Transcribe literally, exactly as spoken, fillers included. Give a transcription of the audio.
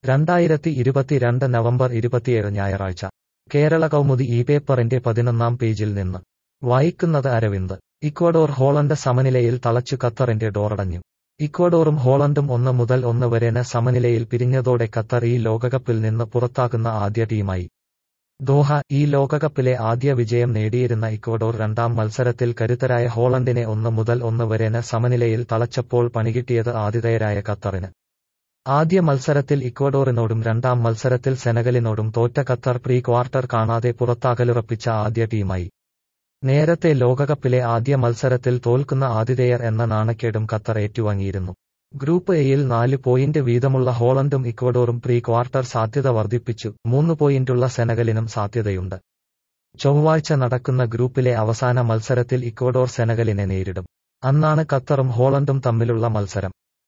രണ്ടായിരത്തി ഇരുപത്തിരണ്ട് നവംബർ ഇരുപത്തിയേഴ് ഞായറാഴ്ച കേരള കൗമുദി ഈ പേപ്പറിന്റെ പതിനൊന്നാം പേജിൽ നിന്ന് വായിക്കുന്നത് അരവിന്ദ്. ഇക്വഡോർ ഹോളണ്ട് സമനിലയിൽ തളച്ചു ഖത്തറിന്റെ ഡോറടഞ്ഞു. ഇക്വഡോറും ഹോളണ്ടും ഒന്ന് മുതൽ ഒന്ന് വരെന് സമനിലയിൽ പിരിഞ്ഞതോടെ ഖത്തർ ഈ ലോകകപ്പിൽ നിന്ന് പുറത്താകുന്ന ആദ്യ ടീമായി. ദോഹ: ഈ ലോകകപ്പിലെ ആദ്യ വിജയം നേടിയിരുന്ന ഇക്വഡോർ രണ്ടാം മത്സരത്തിൽ കരുത്തരായ ഹോളണ്ടിനെ ഒന്ന് മുതൽ ഒന്ന് വരെന് സമനിലയിൽ തളച്ചപ്പോൾ പണികിട്ടിയത് ആതിഥേയരായ ഖത്തറിന്. ആദ്യ മത്സരത്തിൽ ഇക്വഡോറിനോടും രണ്ടാം മത്സരത്തിൽ സെനഗലിനോടും തോറ്റ ഖത്തർ പ്രീ ക്വാർട്ടർ കാണാതെ പുറത്താകലുറപ്പിച്ച ആദ്യ ടീമായി. നേരത്തെ ലോകകപ്പിലെ ആദ്യ മത്സരത്തിൽ തോൽക്കുന്ന ആതിഥേയർ എന്ന നാണക്കേടും ഖത്തർ ഏറ്റുവാങ്ങിയിരുന്നു. ഗ്രൂപ്പ് എയിൽ നാല് പോയിന്റ് വീതമുള്ള ഹോളണ്ടും ഇക്വഡോറും പ്രീ ക്വാർട്ടർ സാധ്യത വർദ്ധിപ്പിച്ചു. മൂന്ന് പോയിന്റുള്ള സെനഗലിനും സാധ്യതയുണ്ട്. ചൊവ്വാഴ്ച നടക്കുന്ന ഗ്രൂപ്പിലെ അവസാന മത്സരത്തിൽ ഇക്വഡോർ സെനഗലിനെ നേരിടും. അന്നാണ് ഖത്തറും ഹോളണ്ടും തമ്മിലുള്ള മത്സരം.